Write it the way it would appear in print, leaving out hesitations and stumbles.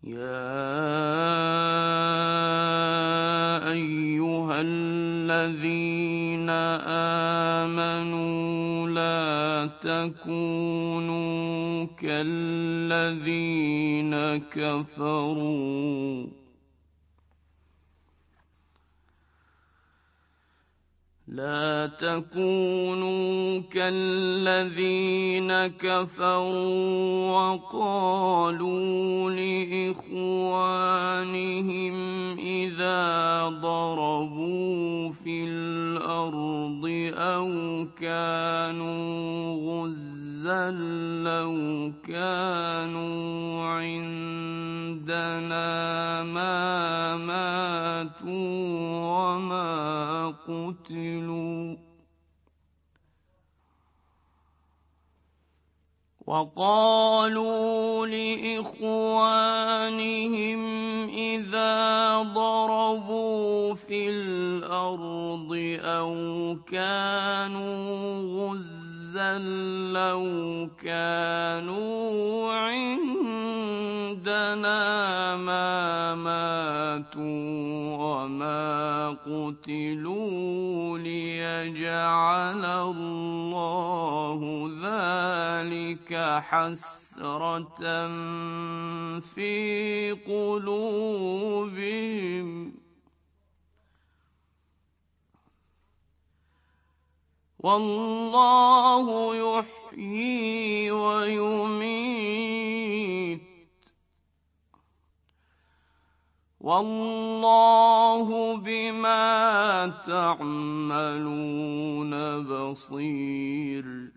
يَا أَيُّهَا الَّذِينَ آمَنُوا لَا تَكُونُوا كَالَّذِينَ كَفَرُوا وَقَالُوا لِإِخْوَانِهِمْ إِذَا ضَرَبُوا فِي الْأَرْضِ أَوْ كَانُوا غُزًّى لَّوْ كَانُوا عِندَنَا مَا مَاتُوا وَمَا قُتِلُوا وَقَالُوا لِإِخْوَانِهِمْ إِذَا ضَرَبُوا فِي الْأَرْضِ أَوْ كَانُوا غُزًّى لَّوْ كَانُوا عِندَنَا مَا مَاتُوا وَمَا قُتِلُوا لِيَجْعَلَ اللَّهُ ذَلِكَ حَسْرَةً فِي قُلُوبِهِمْ ۗ وَاللَّهُ يُحْيِي وَيُمِيتُ وَاللَّهُ بِمَا تَعْمَلُونَ بَصِيرٌ